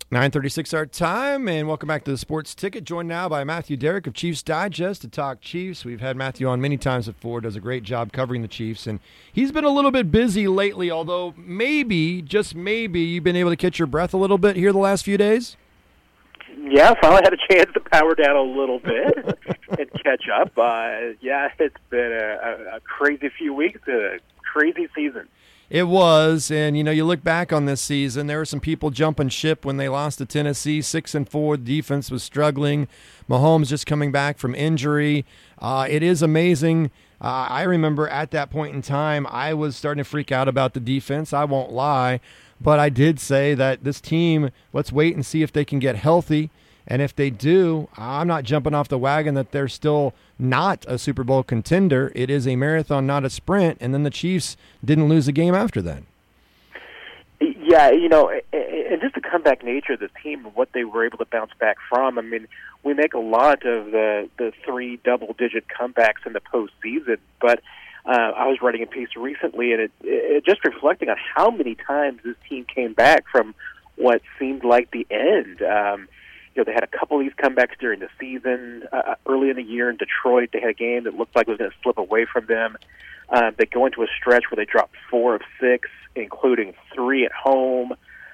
9:36 our time, and welcome back to the Sports Ticket. Joined now by Matthew Derrick of Chiefs Digest to talk Chiefs. We've had Matthew on many times before, does a great job covering the Chiefs, and he's been a little bit busy lately, although maybe, just maybe, you've been able to catch your breath a little bit here the last few days? Yeah, finally had a chance to power down a little bit and catch up. It's been a crazy few weeks, a crazy season. It was, and you look back on this season, there were some people jumping ship when they lost to Tennessee, 6-4. The defense was struggling. Mahomes just coming back from injury. It is amazing. I remember at that point in time, I was starting to freak out about the defense. I won't lie, but I did say that this team, let's wait and see if they can get healthy. And if they do, I'm not jumping off the wagon that they're still not a Super Bowl contender. It is a marathon, not a sprint. And then the Chiefs didn't lose a game after that. Yeah, and just the comeback nature of the team and what they were able to bounce back from. I mean, we make a lot of the three double-digit comebacks in the postseason, but I was writing a piece recently, and it just reflecting on how many times this team came back from what seemed like the end. They had a couple of these comebacks during the season. Early in the year in Detroit, they had a game that looked like it was going to slip away from them. They go into a stretch where they drop 4 of 6, including 3 at home.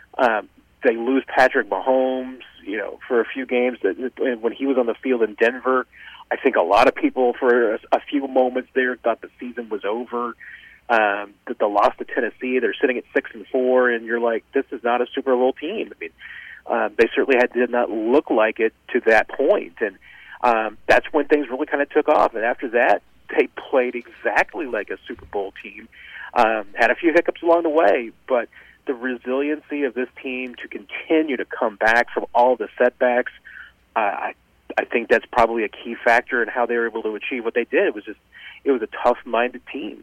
They lose Patrick Mahomes, for a few games. When he was on the field in Denver, I think a lot of people for a few moments there thought the season was over. That the loss to Tennessee, they're sitting at 6-4, and you're like, this is not a Super Bowl team. I mean, they certainly did not look like it to that point, and that's when things really kind of took off. And after that, they played exactly like a Super Bowl team. Had a few hiccups along the way, but the resiliency of this team to continue to come back from all the setbacks, I think that's probably a key factor in how they were able to achieve what they did. It was a tough-minded team.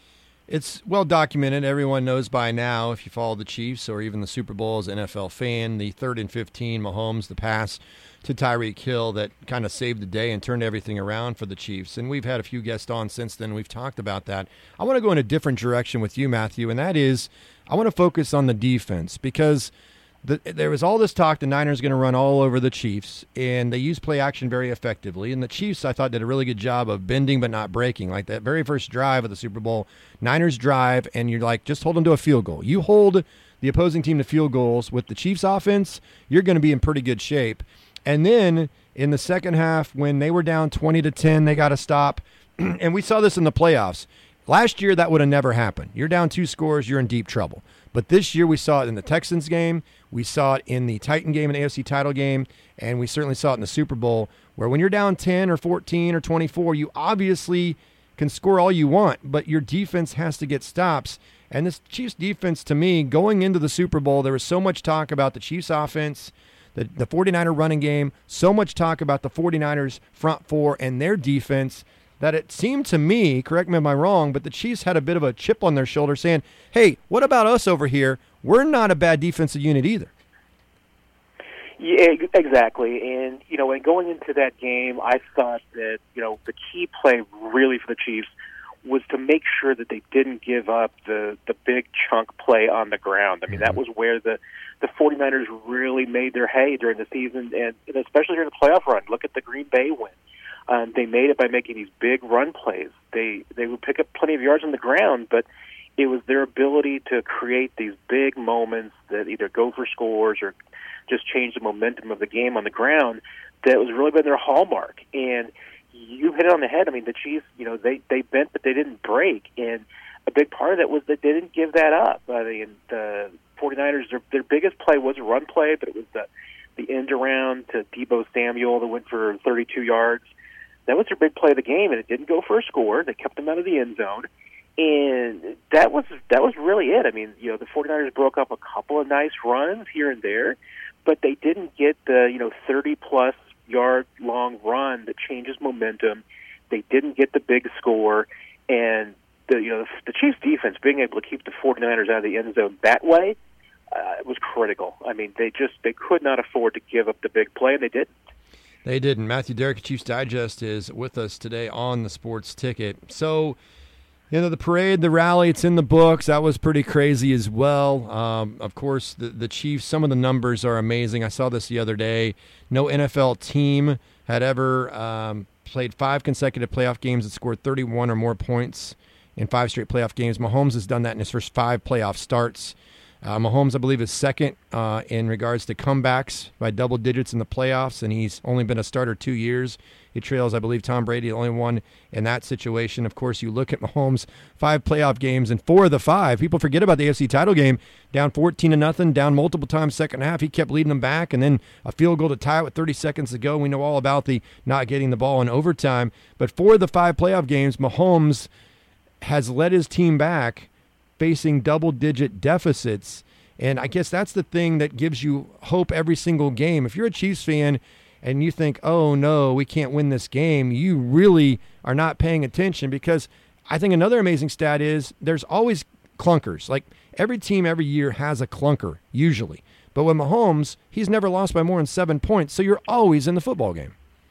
It's well documented. Everyone knows by now, if you follow the Chiefs or even the Super Bowl as an NFL fan, the 3rd and 15 Mahomes, the pass to Tyreek Hill that kind of saved the day and turned everything around for the Chiefs. And we've had a few guests on since then. We've talked about that. I want to go in a different direction with you, Matthew, and that is I want to focus on the defense because there was all this talk the Niners going to run all over the Chiefs, and they used play action very effectively. And the Chiefs, I thought, did a really good job of bending but not breaking. Like that very first drive of the Super Bowl, Niners drive, and you're like, just hold them to a field goal. You hold the opposing team to field goals with the Chiefs offense, you're going to be in pretty good shape. And then in the second half, when they were down 20-10, they got to stop. And we saw this in the playoffs. Last year, that would have never happened. You're down 2 scores, you're in deep trouble. But this year we saw it in the Texans game, we saw it in the Titan game, in the AFC title game, and we certainly saw it in the Super Bowl, where when you're down 10 or 14 or 24, you obviously can score all you want, but your defense has to get stops. And this Chiefs defense, to me, going into the Super Bowl, there was so much talk about the Chiefs offense, the 49er running game, so much talk about the 49ers front four and their defense, that it seemed to me, correct me if I'm wrong, but the Chiefs had a bit of a chip on their shoulder saying, hey, what about us over here? We're not a bad defensive unit either. Yeah, exactly. And, when going into that game, I thought that, the key play really for the Chiefs was to make sure that they didn't give up the big chunk play on the ground. I mean, that was where the 49ers really made their hay during the season, and especially during the playoff run. Look at the Green Bay win. They made it by making these big run plays. They would pick up plenty of yards on the ground, but it was their ability to create these big moments that either go for scores or just change the momentum of the game on the ground that was really been their hallmark. And you hit it on the head. I mean, the Chiefs, they bent, but they didn't break. And a big part of that was that they didn't give that up. I mean, the 49ers, their biggest play was a run play, but it was the end around to Deebo Samuel that went for 32 yards. That was their big play of the game, and it didn't go for a score. They kept them out of the end zone, and that was really it. I mean, the 49ers broke up a couple of nice runs here and there, but they didn't get the 30-plus yard long run that changes momentum. They didn't get the big score, and the Chiefs' defense being able to keep the 49ers out of the end zone that way was critical. I mean, they could not afford to give up the big play, and they didn't. They didn't. Matthew Derrick, Chiefs Digest, is with us today on the Sports Ticket. So The parade, the rally, it's in the books. That was pretty crazy as well. Of course, the Chiefs, some of the numbers are amazing. I saw this the other day. No NFL team had ever played 5 consecutive playoff games that scored 31 or more points in 5 straight playoff games. Mahomes has done that in his first 5 playoff starts. Mahomes, I believe, is second in regards to comebacks by double digits in the playoffs, and he's only been a starter 2 years. He trails, I believe, Tom Brady, the only one in that situation. Of course, you look at Mahomes' 5 playoff games, and 4 of the 5, people forget about the AFC title game, down 14-0, down multiple times second half. He kept leading them back, and then a field goal to tie it with 30 seconds to go. We know all about the not getting the ball in overtime. But 4 of the 5 playoff games, Mahomes has led his team back facing double-digit deficits. And I guess that's the thing that gives you hope every single game. If you're a Chiefs fan and you think, oh, no, we can't win this game, you really are not paying attention, because I think another amazing stat is there's always clunkers. Like, every team every year has a clunker, usually. But with Mahomes, he's never lost by more than 7 points, so you're always in the football game.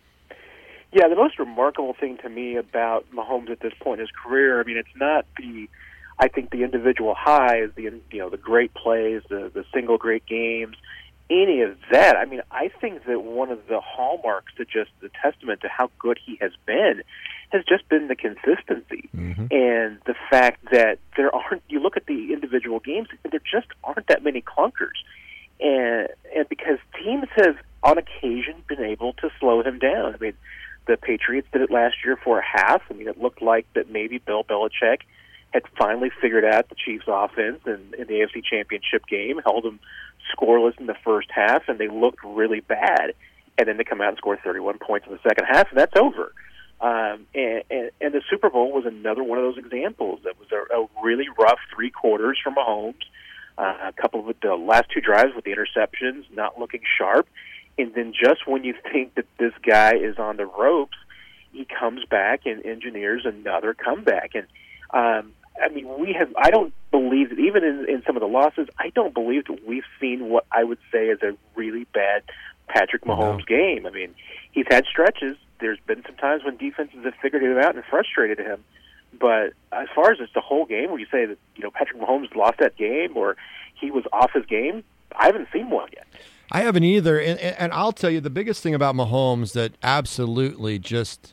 Yeah, the most remarkable thing to me about Mahomes at this point in his career, I mean, it's not I think the individual highs, the great plays, the single great games, any of that. I mean, I think that one of the hallmarks to just the testament to how good he has been has just been the consistency and the fact that you look at the individual games, there just aren't that many clunkers. And because teams have on occasion been able to slow him down. I mean, the Patriots did it last year for a half. I mean, it looked like that maybe Bill Belichick had finally figured out the Chiefs' offense in the AFC Championship game, held them scoreless in the first half, and they looked really bad. And then they come out and score 31 points in the second half, and that's over. And the Super Bowl was another one of those examples. That was a really rough 3 quarters from Mahomes, a couple of the last 2 drives with the interceptions, not looking sharp. And then just when you think that this guy is on the ropes, he comes back and engineers another comeback. And I mean, I don't believe that even in some of the losses, I don't believe that we've seen what I would say is a really bad Patrick Mahomes game. I mean, he's had stretches. There's been some times when defenses have figured it out and frustrated him. But as far as it's the whole game where you say that, Patrick Mahomes lost that game or he was off his game, I haven't seen one yet. I haven't either. And I'll tell you, the biggest thing about Mahomes that absolutely just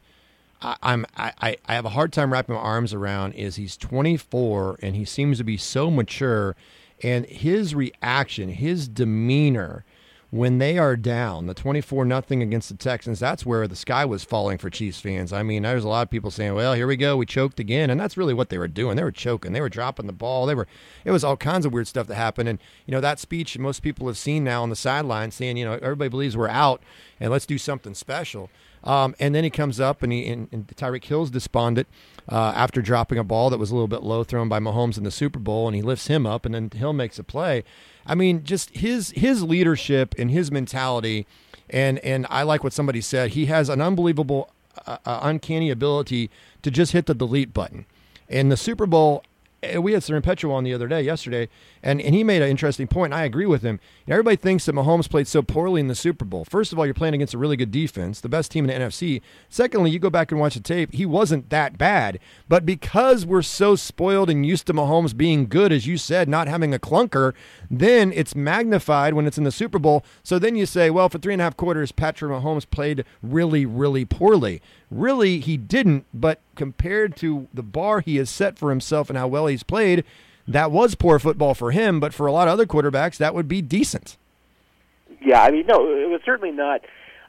I have a hard time wrapping my arms around is he's 24 and he seems to be so mature, and his reaction, his demeanor when they are down, the 24-0 against the Texans, that's where the sky was falling for Chiefs fans. I mean, there's a lot of people saying, well, here we go, we choked again, and that's really what they were doing. They were choking. They were dropping the ball. It was all kinds of weird stuff that happened, and, that speech most people have seen now on the sideline saying, everybody believes we're out, and let's do something special. And then he comes up, and Tyreek Hill's despondent after dropping a ball that was a little bit low thrown by Mahomes in the Super Bowl, and he lifts him up, and then Hill makes a play. I mean, just his leadership and his mentality, and I like what somebody said. He has an unbelievable, uncanny ability to just hit the delete button. In the Super Bowl, we had Sir Petro on yesterday, and he made an interesting point, and I agree with him. Everybody thinks that Mahomes played so poorly in the Super Bowl. First of all, you're playing against a really good defense, the best team in the NFC. Secondly, you go back and watch the tape, he wasn't that bad. But because we're so spoiled and used to Mahomes being good, as you said, not having a clunker, then it's magnified when it's in the Super Bowl. So then you say, well, for 3.5 quarters, Patrick Mahomes played really, really poorly. Really, he didn't, but compared to the bar he has set for himself and how well he's played, that was poor football for him, but for a lot of other quarterbacks, that would be decent. Yeah, I mean, no, it was certainly not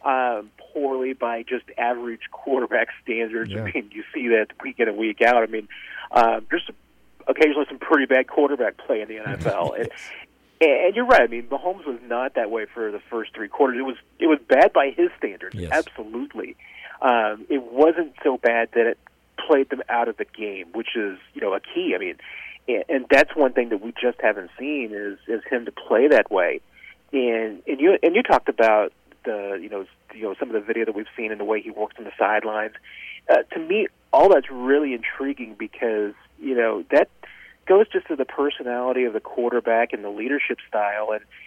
poorly by just average quarterback standards. Yeah. I mean, you see that week in and week out. I mean, there's occasionally some pretty bad quarterback play in the NFL. And you're right. I mean, Mahomes was not that way for the first 3 quarters. It was bad by his standards, yes. Absolutely. It wasn't so bad that it played them out of the game, which is, a key. I mean, and that's one thing that we just haven't seen is him to play that way. And you talked about the some of the video that we've seen and the way he works on the sidelines. To me, all that's really intriguing because that goes just to the personality of the quarterback and the leadership style,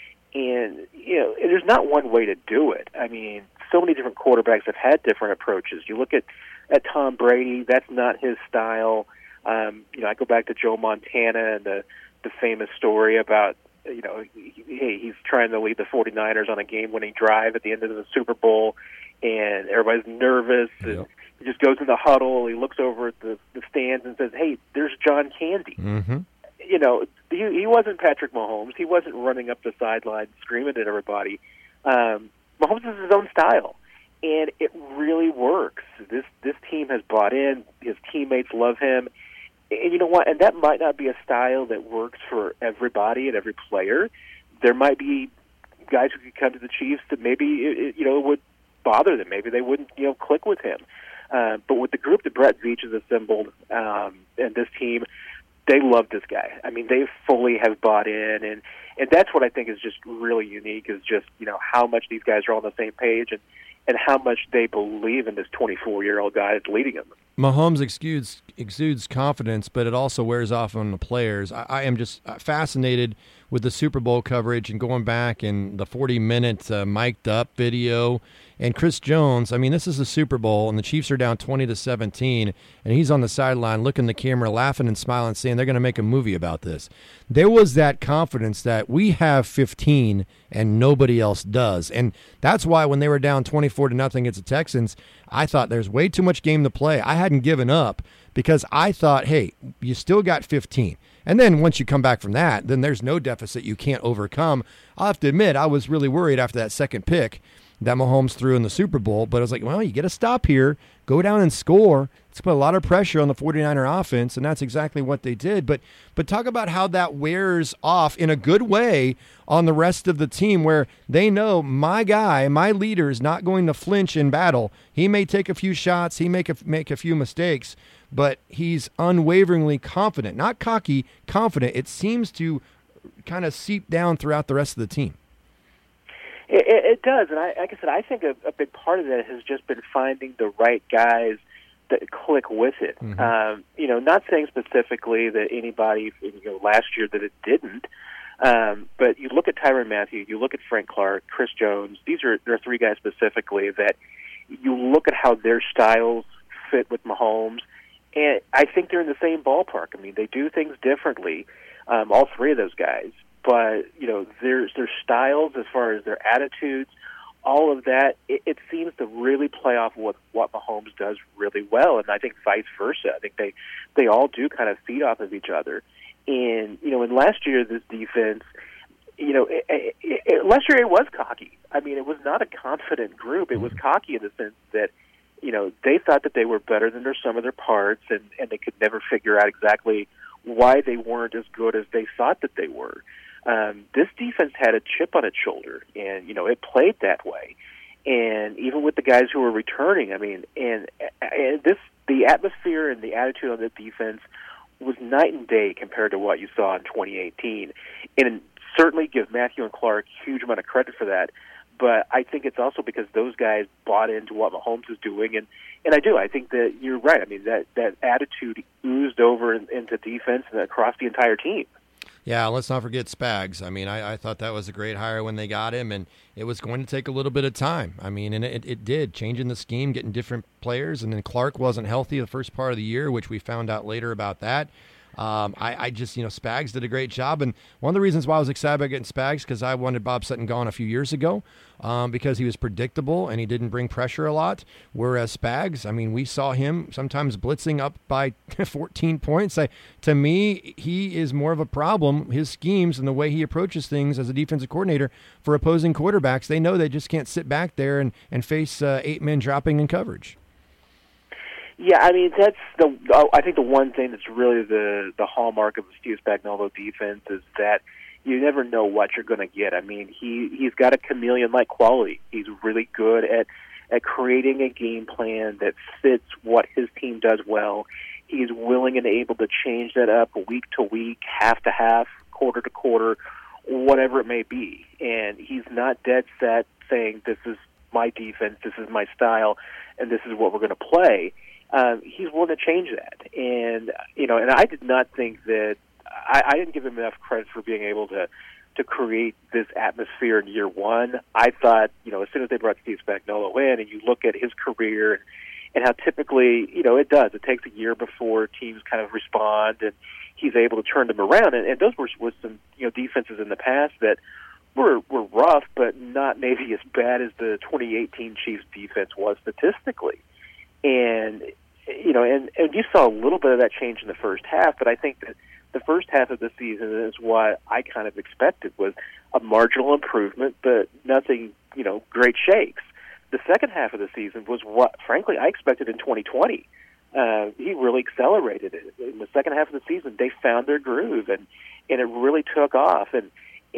and there's not one way to do it. I mean, so many different quarterbacks have had different approaches. You look at Tom Brady, that's not his style. I go back to Joe Montana and the famous story about, he's trying to lead the 49ers on a game-winning drive at the end of the Super Bowl, and everybody's nervous, and he just goes in the huddle, he looks over at the stands and says, "Hey, there's John Candy." Mm-hmm. He wasn't Patrick Mahomes. He wasn't running up the sideline screaming at everybody. Mahomes is his own style, and it really works. This team has bought in. His teammates love him. And you know what? And that might not be a style that works for everybody and every player. There might be guys who could come to the Chiefs that maybe it would bother them. Maybe they wouldn't click with him. But with the group that Brett Veach has assembled and this team, they love this guy. I mean, they fully have bought in, and that's what I think is just really unique. Is just how much these guys are on the same page and how much they believe in this 24-year-old guy that's leading them. Mahomes exudes confidence, but it also wears off on the players. I am just fascinated with the Super Bowl coverage and going back and the 40-minute mic'd up video. And Chris Jones, I mean, this is the Super Bowl, and the Chiefs are down 20-17, and he's on the sideline looking at the camera, laughing and smiling, saying they're going to make a movie about this. There was that confidence that we have 15 and nobody else does. And that's why when they were down 24-0 against the Texans, I thought there's way too much game to play. I hadn't given up because I thought, hey, you still got 15. And then once you come back from that, then there's no deficit you can't overcome. I'll have to admit, I was really worried after that second pick that Mahomes threw in the Super Bowl, but I was like, well, you get a stop here, go down and score. It's put a lot of pressure on the 49er offense, and that's exactly what they did. But talk about how that wears off in a good way on the rest of the team, where they know my guy, my leader, is not going to flinch in battle. He may take a few shots, he may make a few mistakes, but he's unwaveringly confident, not cocky, confident. It seems to kind of seep down throughout the rest of the team. It does, and like I said, I think a big part of that has just been finding the right guys that click with it. Mm-hmm. Not saying specifically that anybody last year that it didn't, but you look at Tyrann Mathieu, you look at Frank Clark, Chris Jones. There are three guys specifically that you look at how their styles fit with Mahomes, and I think they're in the same ballpark. I mean, they do things differently, all three of those guys. But, their styles as far as their attitudes, all of that, it seems to really play off what Mahomes does really well. And I think vice versa. I think they all do kind of feed off of each other. And, in last year, this defense, last year it was cocky. I mean, it was not a confident group. It was cocky in the sense that, they thought that they were better than their sum of their parts, and they could never figure out exactly why they weren't as good as they thought that they were. This defense had a chip on its shoulder, and it played that way. And even with the guys who were returning, I mean, and the atmosphere and the attitude on the defense was night and day compared to what you saw in 2018. And certainly give Mathieu and Clark a huge amount of credit for that. But I think it's also because those guys bought into what Mahomes is doing, and I think that you're right. I mean, that attitude oozed over into defense and across the entire team. Yeah, let's not forget Spags. I mean, I thought that was a great hire when they got him, and it was going to take a little bit of time. I mean, and it did, changing the scheme, getting different players, and then Clark wasn't healthy the first part of the year, which we found out later about that. I just, Spags did a great job. And one of the reasons why I was excited about getting Spags, because I wanted Bob Sutton gone a few years ago, because he was predictable and he didn't bring pressure a lot. Whereas Spags, I mean, we saw him sometimes blitzing up by 14 points. To me, he is more of a problem. His schemes and the way he approaches things as a defensive coordinator for opposing quarterbacks, they know they just can't sit back there and face 8 men dropping in coverage. Yeah, I mean, that's I think the one thing that's really the hallmark of the Steve Spagnuolo defense is that you never know what you're going to get. I mean, he's got a chameleon-like quality. He's really good at creating a game plan that fits what his team does well. He's willing and able to change that up week to week, half to half, quarter to quarter, whatever it may be. And he's not dead set saying, this is my defense, this is my style, and this is what we're going to play. He's willing to change that. And, and I did not think that I didn't give him enough credit for being able to create this atmosphere in year one. I thought, as soon as they brought Steve Spagnuolo in and you look at his career and how typically, it does. It takes a year before teams kind of respond, and he's able to turn them around. And those were some, defenses in the past that were rough, but not maybe as bad as the 2018 Chiefs defense was statistically. And, and you saw a little bit of that change in the first half, but I think that the first half of the season is what I kind of expected, was a marginal improvement, but nothing, great shakes. The second half of the season was what, frankly, I expected in 2020. He really accelerated it. In the second half of the season, they found their groove, and it really took off. And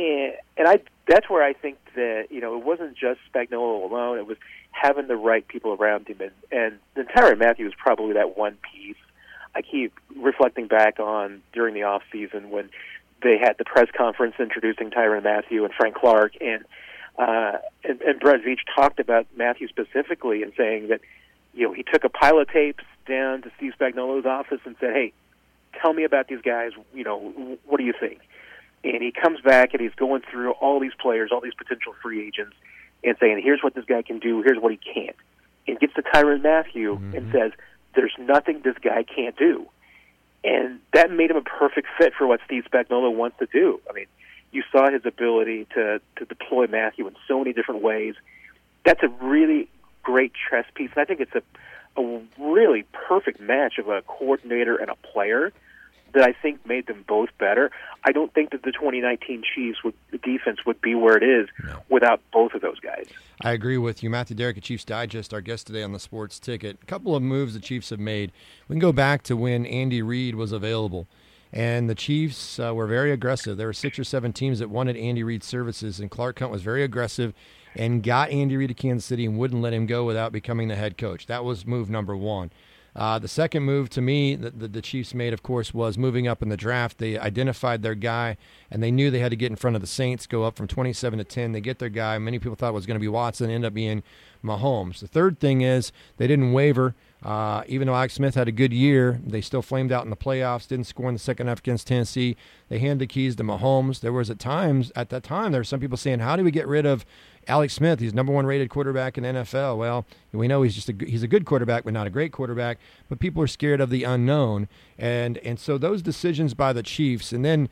that's where I think that, it wasn't just Spagnuolo alone. It was having the right people around him. And Tyrann Mathieu was probably that one piece I keep reflecting back on during the off season when they had the press conference introducing Tyrann Mathieu and Frank Clark, and Brett Veach talked about Mathieu specifically and saying that, he took a pile of tapes down to Steve Spagnuolo's office and said, "Hey, tell me about these guys. What do you think?" And he comes back and he's going through all these players, all these potential free agents, and saying, "Here's what this guy can do. Here's what he can't." And gets to Tyrann Mathieu and says, "There's nothing this guy can't do." And that made him a perfect fit for what Steve Spagnuolo wants to do. I mean, you saw his ability to deploy Mathieu in so many different ways. That's a really great chess piece, and I think it's a really perfect match of a coordinator and a player that I think made them both better. I don't think that the 2019 Chiefs the defense would be where it is without both of those guys. I agree with you. Matthew Derrick at Chiefs Digest, our guest today on the Sports Ticket. A couple of moves the Chiefs have made. We can go back to when Andy Reid was available, and the Chiefs were very aggressive. There were 6 or 7 teams that wanted Andy Reid's services, and Clark Hunt was very aggressive and got Andy Reid to Kansas City and wouldn't let him go without becoming the head coach. That was move number one. The second move to me that the Chiefs made, of course, was moving up in the draft. They identified their guy, and they knew they had to get in front of the Saints, go up from 27 to 10. They get their guy. Many people thought it was going to be Watson. It ended up being Mahomes. The third thing is they didn't waver. Even though Alex Smith had a good year, they still flamed out in the playoffs, didn't score in the second half against Tennessee. They handed the keys to Mahomes. There was at that time, there were some people saying, how do we get rid of Alex Smith? He's number 1 rated quarterback in the NFL. Well, we know he's a good quarterback, but not a great quarterback. But people are scared of the unknown. And so those decisions by the Chiefs, and then,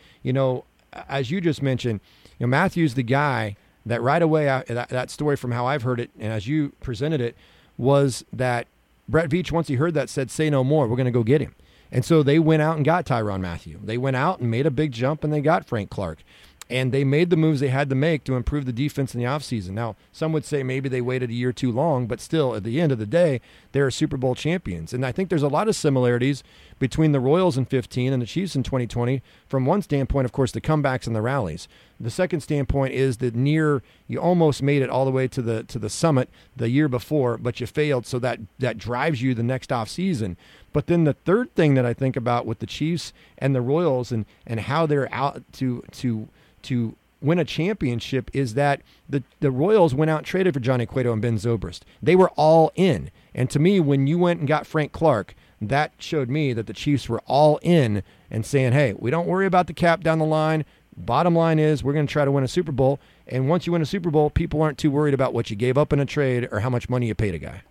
as you just mentioned, Matthew's the guy that right away, that story from how I've heard it, and as you presented it, was that Brett Veach, once he heard that, said, "Say no more. We're going to go get him." And so they went out and got Tyrann Mathieu. They went out and made a big jump, and they got Frank Clark. And they made the moves they had to make to improve the defense in the offseason. Now, some would say maybe they waited a year too long, but still, at the end of the day, they're Super Bowl champions. And I think there's a lot of similarities between the Royals in 2015 and the Chiefs in 2020. From one standpoint, of course, the comebacks and the rallies. The second standpoint is that you almost made it all the way to the summit the year before, but you failed, so that drives you the next offseason. But then the third thing that I think about with the Chiefs and the Royals and how they're out to win a championship is that the Royals went out and traded for Johnny Cueto and Ben Zobrist. They were all in. And to me, when you went and got Frank Clark, that showed me that the Chiefs were all in and saying, hey, we don't worry about the cap down the line. Bottom line is we're going to try to win a Super Bowl. And once you win a Super Bowl, people aren't too worried about what you gave up in a trade or how much money you paid a guy.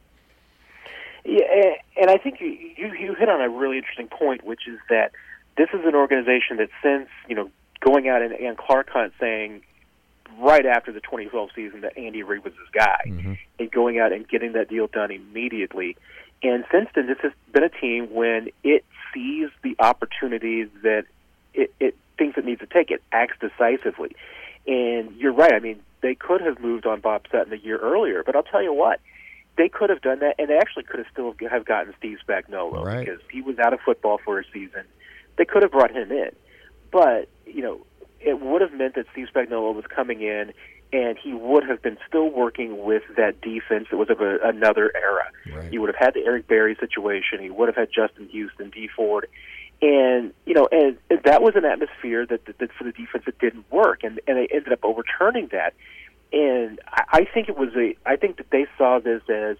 Yeah, and I think you hit on a really interesting point, which is that this is an organization that since, going out and Clark Hunt saying right after the 2012 season that Andy Reid was his guy, and going out and getting that deal done immediately. And since then, this has been a team when it sees the opportunities that it thinks it needs to take, it acts decisively. And you're right. I mean, they could have moved on Bob Sutton a year earlier, but I'll tell you what, they could have done that, and they actually could have still have gotten Steve Spagnuolo because he was out of football for a season. They could have brought him in. But, it would have meant that Steve Spagnuolo was coming in, and he would have been still working with that defense that was of another era. Right. He would have had the Eric Berry situation. He would have had Justin Houston, Dee Ford. And, and that was an atmosphere that for the defense that didn't work, and they ended up overturning that. And I think I think that they saw this as,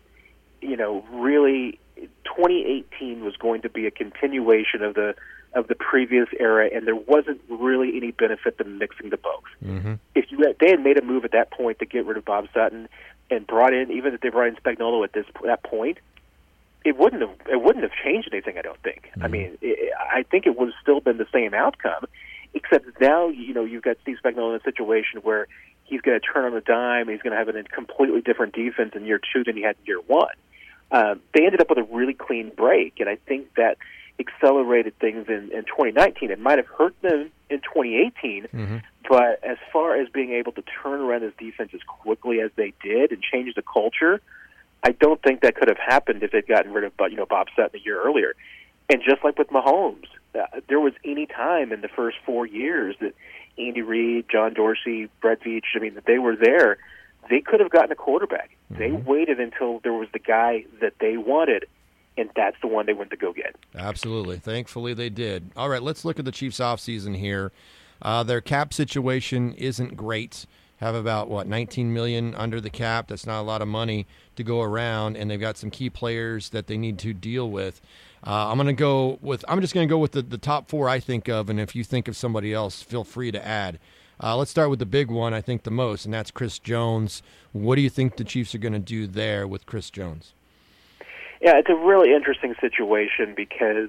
really 2018 was going to be a continuation of the previous era, and there wasn't really any benefit to mixing the both. Mm-hmm. If they had made a move at that point to get rid of Bob Sutton and brought in, even if they brought in Spagnuolo at that point, it wouldn't have changed anything. I don't think. I mean, I think it would have still been the same outcome, except now you've got Steve Spagnuolo in a situation where he's going to turn on a dime. He's going to have a completely different defense in year 2 than he had in year 1. They ended up with a really clean break, and I think that accelerated things in 2019. It might have hurt them in 2018, but as far as being able to turn around this defense as quickly as they did and change the culture, I don't think that could have happened if they'd gotten rid of Bob Sutton a year earlier. And just like with Mahomes, there was any time in the first 4 years that Andy Reid, John Dorsey, Brett Veach, that they were there, they could have gotten a quarterback. They waited until there was the guy that they wanted, and that's the one they went to go get. Absolutely. Thankfully, they did. All right, let's look at the Chiefs' offseason here. Their cap situation isn't great. Have about, $19 million under the cap. That's not a lot of money to go around, and they've got some key players that they need to deal with. I'm just going to go with the top 4 I think of, and if you think of somebody else, feel free to add. Let's start with the big one I think the most, and that's Chris Jones. What do you think the Chiefs are going to do there with Chris Jones? Yeah, it's a really interesting situation because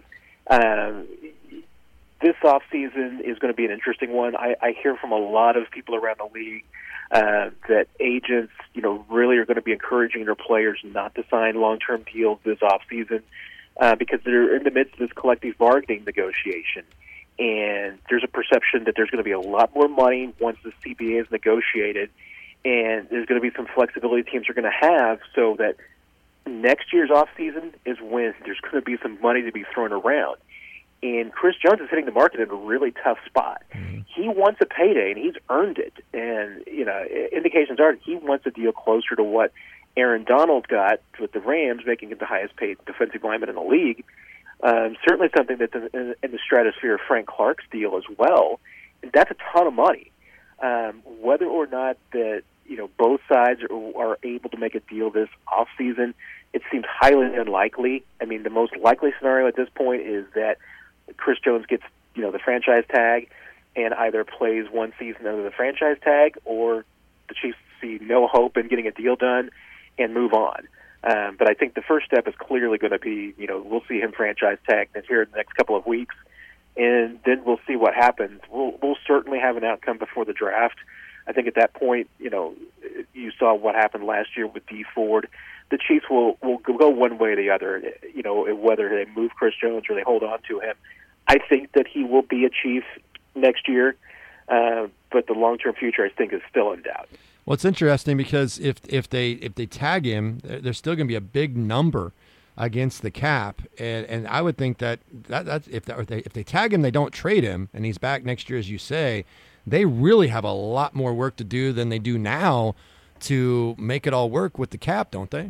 this offseason is going to be an interesting one. I hear from a lot of people around the league that agents, really are going to be encouraging their players not to sign long-term deals this offseason because they're in the midst of this collective bargaining negotiation. And there's a perception that there's going to be a lot more money once the CBA is negotiated, and there's going to be some flexibility teams are going to have so that next year's offseason is when there's going to be some money to be thrown around. And Chris Jones is hitting the market in a really tough spot. He wants a payday, and he's earned it. And, indications are he wants a deal closer to what Aaron Donald got with the Rams, making him the highest-paid defensive lineman in the league. Certainly something that's in the stratosphere of Frank Clark's deal as well. And that's a ton of money. Whether or not that both sides are able to make a deal this offseason, it seems highly unlikely. I mean, the most likely scenario at this point is that Chris Jones gets the franchise tag and either plays one season under the franchise tag, or the Chiefs see no hope in getting a deal done and move on. But I think the first step is clearly going to be, we'll see him franchise tagged here in the next couple of weeks, and then we'll see what happens. We'll certainly have an outcome before the draft. I think at that point, you saw what happened last year with Dee Ford. The Chiefs will go one way or the other, whether they move Chris Jones or they hold on to him. I think that he will be a Chief next year, but the long-term future, I think, is still in doubt. Well, it's interesting because if they tag him, there's still going to be a big number against the cap, and I would think that's if they tag him, they don't trade him, and he's back next year, as you say. They really have a lot more work to do than they do now to make it all work with the cap, don't they?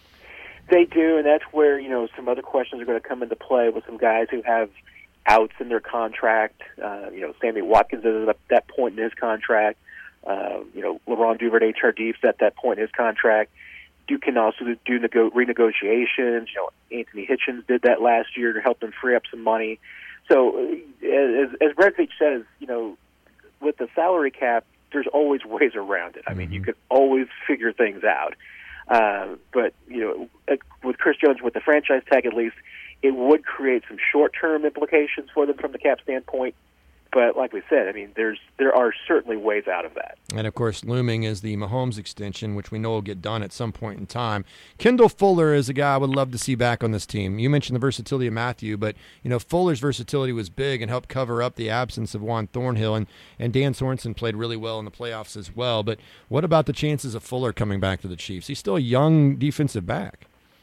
They do, and that's where some other questions are going to come into play with some guys who have outs in their contract. Sammy Watkins is at that point in his contract. Laurent Duvernay-Tardif's at that point in his contract. Duke can also do renegotiations. Anthony Hitchens did that last year to help them free up some money. So, as Brett Veach says, with the salary cap, there's always ways around it. I mean, you could always figure things out. But with Chris Jones, with the franchise tag at least, it would create some short-term implications for them from the cap standpoint. But like we said, I mean, there are certainly ways out of that. And, of course, looming is the Mahomes extension, which we know will get done at some point in time. Kendall Fuller is a guy I would love to see back on this team. You mentioned the versatility of Matthew, but, Fuller's versatility was big and helped cover up the absence of Juan Thornhill. And Dan Sorensen played really well in the playoffs as well. But what about the chances of Fuller coming back to the Chiefs? He's still a young defensive back.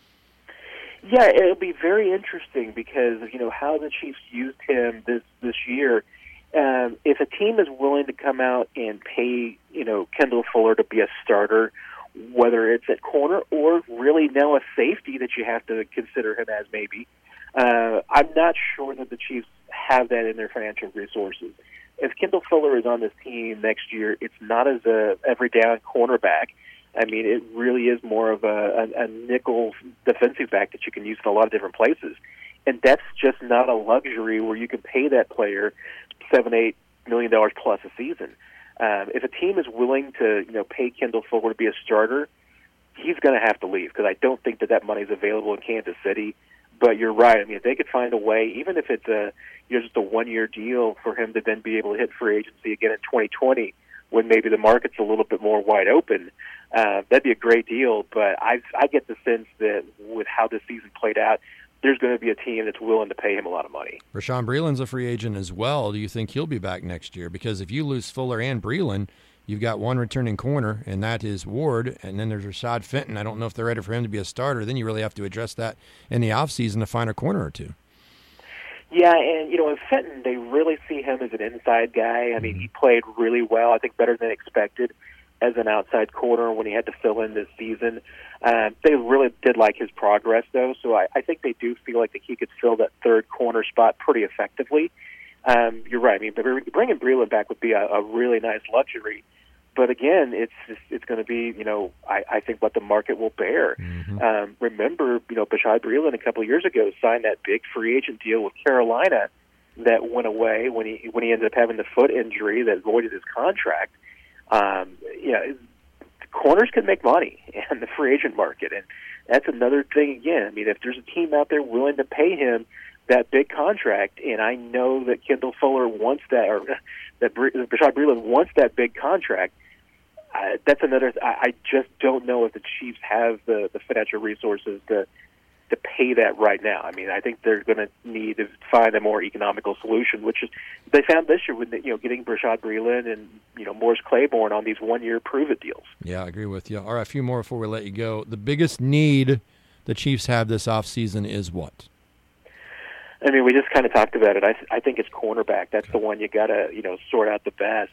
Yeah, it'll be very interesting because of, how the Chiefs used him this year. If a team is willing to come out and pay, Kendall Fuller to be a starter, whether it's at corner or really now a safety that you have to consider him as maybe, I'm not sure that the Chiefs have that in their financial resources. If Kendall Fuller is on this team next year, it's not as a every down cornerback. I mean, it really is more of a nickel defensive back that you can use in a lot of different places. And that's just not a luxury where you can pay that player $7-8 million plus a season. If a team is willing to pay Kendall Fuller to be a starter, he's going to have to leave because I don't think that money's available in Kansas City. But you're right. I mean, if they could find a way, even if it's just a one-year deal for him to then be able to hit free agency again in 2020, when maybe the market's a little bit more wide open, that'd be a great deal. But I get the sense that with how this season played out, there's going to be a team that's willing to pay him a lot of money. Rashawn Breeland's a free agent as well. Do you think he'll be back next year? Because if you lose Fuller and Breeland, you've got one returning corner, and that is Ward, and then there's Rashad Fenton. I don't know if they're ready for him to be a starter. Then you really have to address that in the offseason to find a corner or two. Yeah, and, in Fenton, they really see him as an inside guy. I mean, he played really well, I think better than expected, as an outside corner when he had to fill in this season. They really did like his progress, though, so I think they do feel like that he could fill that third corner spot pretty effectively. You're right. I mean, bringing Breeland back would be a really nice luxury. But again, it's going to be, I think what the market will bear. Mm-hmm. Remember, Bashaud Breeland a couple of years ago signed that big free agent deal with Carolina that went away when he ended up having the foot injury that voided his contract. Corners can make money in the free agent market, and that's another thing. Again, I mean, if there's a team out there willing to pay him that big contract, and I know that Kendall Fuller wants that, or that Bashaud Breeland wants that big contract. That's another. I just don't know if the Chiefs have the financial resources to pay that right now. I mean, I think they're going to need to find a more economical solution, which is they found this year with getting Bashaud Breeland and Morris Claiborne on these 1-year prove-it deals. Yeah, I agree with you. All right, a few more before we let you go. The biggest need the Chiefs have this offseason is what? I mean, we just kind of talked about it. I think it's cornerback. That's the one you got to sort out the best.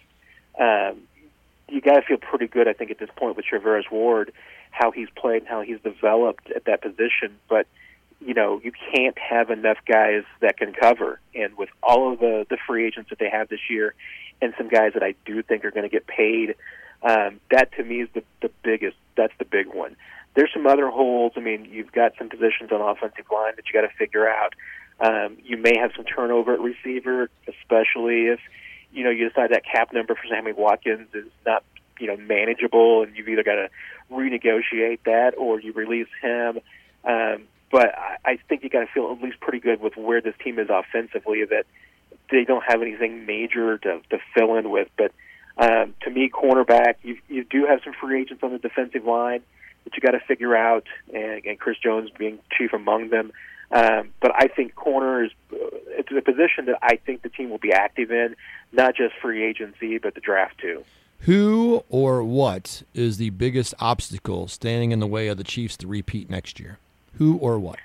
You got to feel pretty good, I think, at this point with Charvarius Ward, how he's played and how he's developed at that position. But, you can't have enough guys that can cover. And with all of the free agents that they have this year and some guys that I do think are going to get paid, that to me is the biggest. That's the big one. There's some other holes. I mean, you've got some positions on offensive line that you got to figure out. You may have some turnover at receiver, especially if you decide that cap number for Sammy Watkins is not manageable, and you've either got to renegotiate that or you release him. But I think you got to feel at least pretty good with where this team is offensively, that they don't have anything major to fill in with. But to me, cornerback, you do have some free agents on the defensive line that you got to figure out, and Chris Jones being chief among them. But I think corner is it's a position that I think the team will be active in, not just free agency, but the draft too. Who or what is the biggest obstacle standing in the way of the Chiefs to repeat next year? Who or what?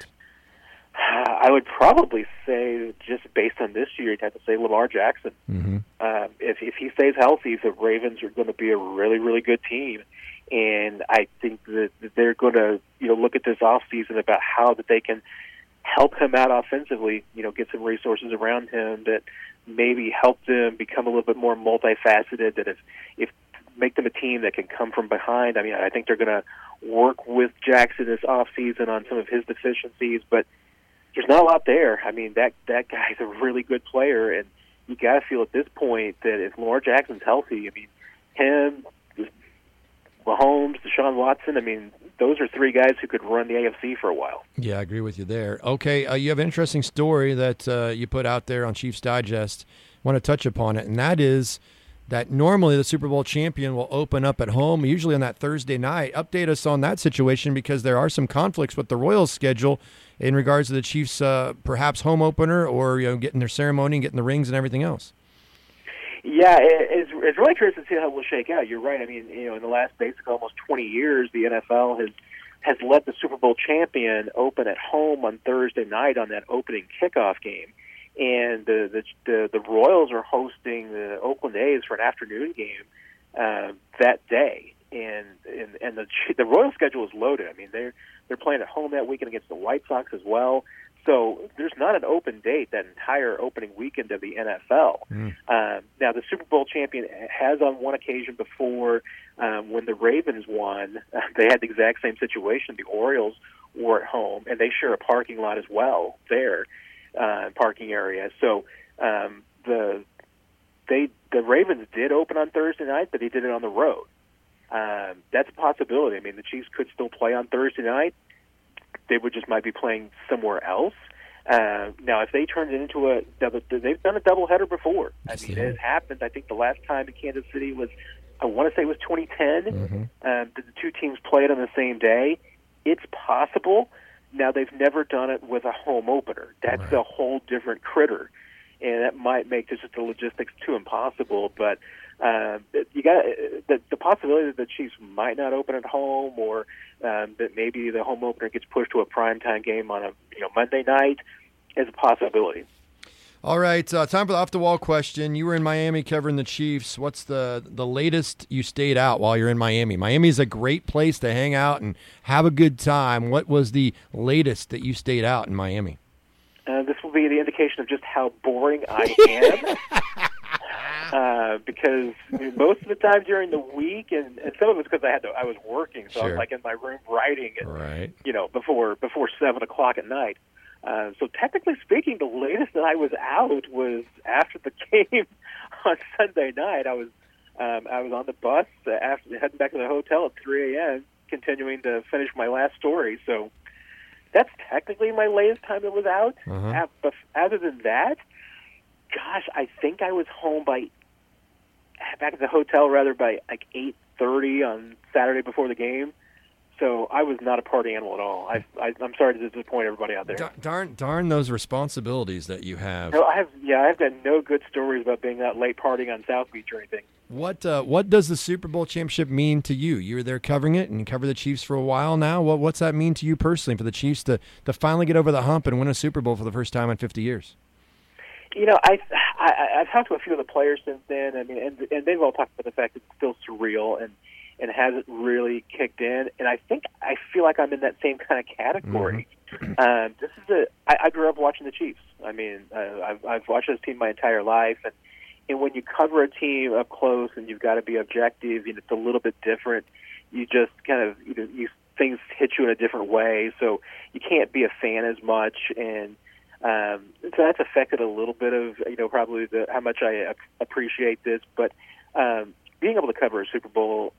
I would probably say, just based on this year, you'd have to say Lamar Jackson. Mm-hmm. If he stays healthy, the Ravens are going to be a really, really good team. And I think that they're going to look at this offseason about how that they can help him out offensively, get some resources around him that maybe help them become a little bit more multifaceted, that if make them a team that can come from behind. I mean, I think they're going to work with Jackson this offseason on some of his deficiencies, but there's not a lot there. I mean, that guy's a really good player, and you got to feel at this point that if Lamar Jackson's healthy, I mean, him, Mahomes, Deshaun Watson, I mean, those are three guys who could run the AFC for a while. Yeah, I agree with you there. Okay, you have an interesting story that you put out there on Chiefs Digest. I want to touch upon it, and that is that normally the Super Bowl champion will open up at home, usually on that Thursday night. Update us on that situation, because there are some conflicts with the Royals' schedule in regards to the Chiefs' perhaps home opener or getting their ceremony and getting the rings and everything else. Yeah, it's really curious to see how it will shake out. You're right. I mean, in the last basically almost 20 years, the NFL has let the Super Bowl champion open at home on Thursday night on that opening kickoff game, and the Royals are hosting the Oakland A's for an afternoon game that day, and the Royals schedule is loaded. I mean, they're playing at home that weekend against the White Sox as well. So there's not an open date that entire opening weekend of the NFL. Now, the Super Bowl champion has on one occasion before, when the Ravens won, they had the exact same situation. The Orioles were at home, and they share a parking lot as well there, parking area. So the Ravens did open on Thursday night, but they did it on the road. That's a possibility. I mean, the Chiefs could still play on Thursday night. They would just might be playing somewhere else. Now, if they turned it into they've done a doubleheader before. Yes, I mean, it has happened. I think the last time in Kansas City was, I want to say it was 2010. That the two teams played on the same day. It's possible. Now, they've never done it with a home opener. That's a whole different critter, and that might make just the logistics too impossible. But you got the possibility that the Chiefs might not open at home, or that maybe the home opener gets pushed to a primetime game on a Monday night, is a possibility. All right, time for the off-the-wall question. You were in Miami covering the Chiefs. What's the latest you stayed out while you're in Miami? Miami is a great place to hang out and have a good time. What was the latest that you stayed out in Miami? This will be the indication of just how boring I am. Because most of the time during the week, and some of it's because I was working, so I was like in my room writing, before 7 o'clock at night. So technically speaking, the latest that I was out was after the game on Sunday night. I was on the bus after heading back to the hotel at 3 a.m., continuing to finish my last story. So that's technically my latest time it was out. But other than that, gosh, I think I was home back at the hotel by like 8:30 on Saturday before the game. So I was not a party animal at all. I'm sorry to disappoint everybody out there. Darn those responsibilities that you have. No, I've got no good stories about being out late partying on South Beach or anything. What does the Super Bowl championship mean to you? You were there covering it and covered the Chiefs for a while now. What's that mean to you personally for the Chiefs to finally get over the hump and win a Super Bowl for the first time in 50 years? I've talked to a few of the players since then. I mean, and they've all talked about the fact that it's still surreal and hasn't really kicked in. And I feel like I'm in that same kind of category. I grew up watching the Chiefs. I mean, I've watched this team my entire life, and when you cover a team up close and you've got to be objective, it's a little bit different. You just kind of things hit you in a different way, so you can't be a fan as much, and so that's affected a little bit of probably how much I appreciate this. But being able to cover a Super Bowl,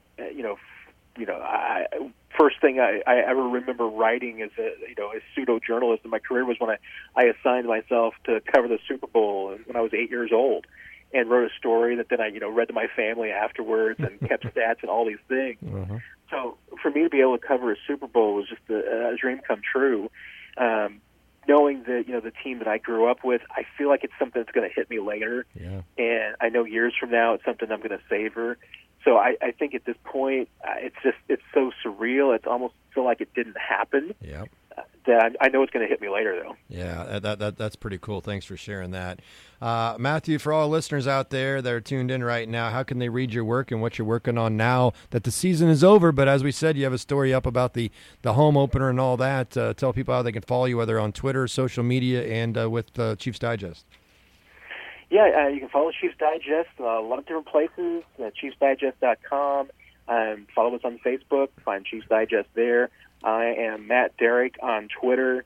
first thing I ever remember writing as a pseudo journalist in my career was when I assigned myself to cover the Super Bowl when I was 8 years old, and wrote a story that then I read to my family afterwards and kept stats and all these things. So for me to be able to cover a Super Bowl was just a dream come true. Knowing that the team that I grew up with, I feel like it's something that's going to hit me later, and I know years from now it's something I'm going to savor. So I think at this point it's so surreal. It's almost feel like it didn't happen. That I know it's going to hit me later, though. Yeah, that's pretty cool. Thanks for sharing that. Matthew, for all listeners out there that are tuned in right now, how can they read your work and what you're working on now that the season is over? But as we said, you have a story up about the home opener and all that. Tell people how they can follow you, whether on Twitter, social media, and with Chiefs Digest. Yeah, you can follow Chiefs Digest a lot of different places, ChiefsDigest.com. Follow us on Facebook, find Chiefs Digest there. I am Matt Derrick on Twitter,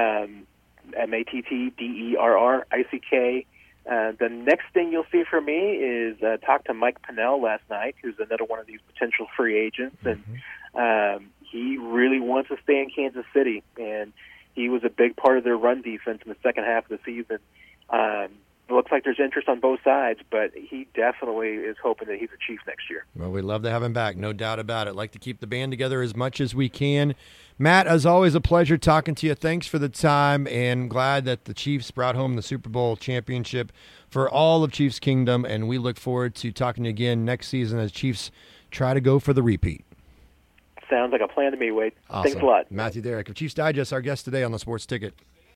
MattDerrick. The next thing you'll see from me is talk to Mike Pennell last night, who's another one of these potential free agents, and he really wants to stay in Kansas City, and he was a big part of their run defense in the second half of the season. It looks like there's interest on both sides, but he definitely is hoping that he's a Chief next year. Well, we'd love to have him back, no doubt about it. Like to keep the band together as much as we can. Matt, as always, a pleasure talking to you. Thanks for the time, and glad that the Chiefs brought home the Super Bowl championship for all of Chiefs Kingdom, and we look forward to talking to you again next season as Chiefs try to go for the repeat. Sounds like a plan to me, Wade. Awesome. Thanks a lot. Matthew Derrick of Chiefs Digest, our guest today on the Sports Ticket.